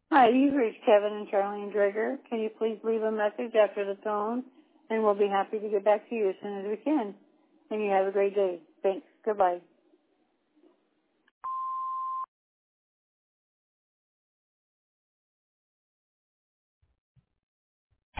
Hi, you've reached Kevin and Charlene Drager. Can you please leave a message after the tone, and we'll be happy to get back to you as soon as we can. And you have a great day. Thanks. Goodbye.